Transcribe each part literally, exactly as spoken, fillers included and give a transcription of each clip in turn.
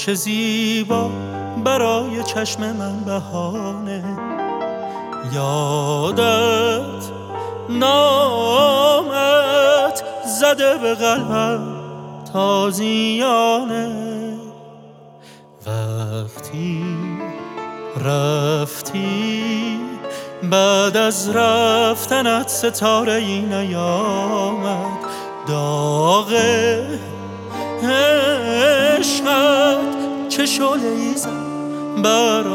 چه زیبا برای چشم من بهانه. یادت نامت زده به قلبم تازیانه. وقتی رفتی بعد از رفتنت ستاره ای نیامد. داغ عشقت چه شعله‌ای زد بر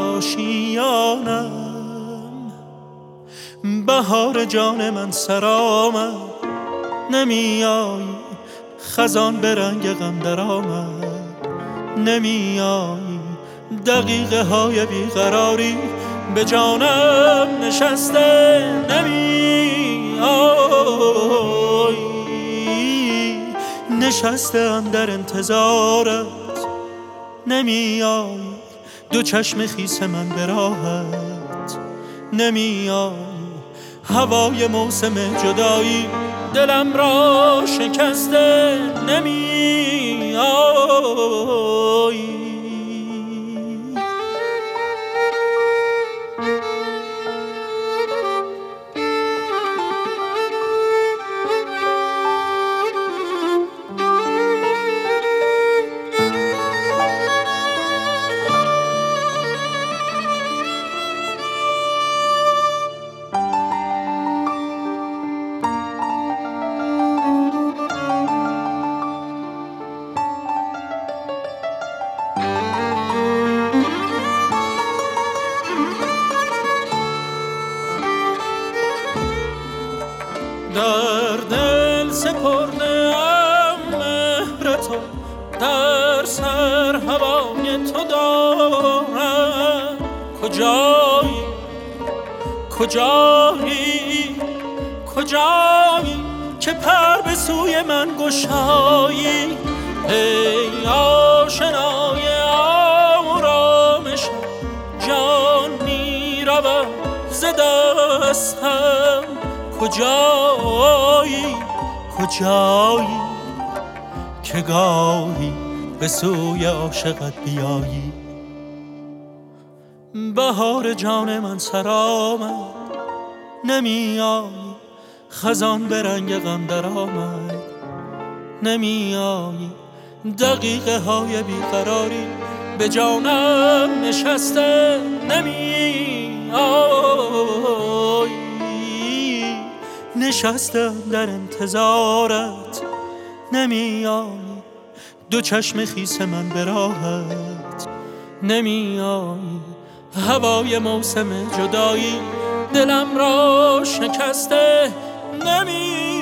آشیانم. بهار جان من سرآمد نمیایی، خزان به رنگ غم درآمد نمیایی. دقیقه های بیقراری به جانم نشسته نمیایی. نشستم در انتظارت نمیایی. دو چشم خیس من به راحت نمیایی. هوای موسم جدایی دلم را شکسته نمیایی. در دل سپرده ام مهر تو، در سر هوای تو دارم. کجایی کجایی کجایی که پر به سوی من گشایی. ای آشنای آرامش جان می رود ز دستم. کجایی کجایی که گاهی به سوی عاشقت بیایی. بهار جان من سرآمد نمیایی، خزان به رنگ غم درآمد نمیایی. دقیقه های بیقراری به جانم نشسته نمیایی. نشستم در انتظارت نمیایی. دو چشم خیس من به راحت نمیایی. هوای موسم جدایی دلم را شکسته نمیایی.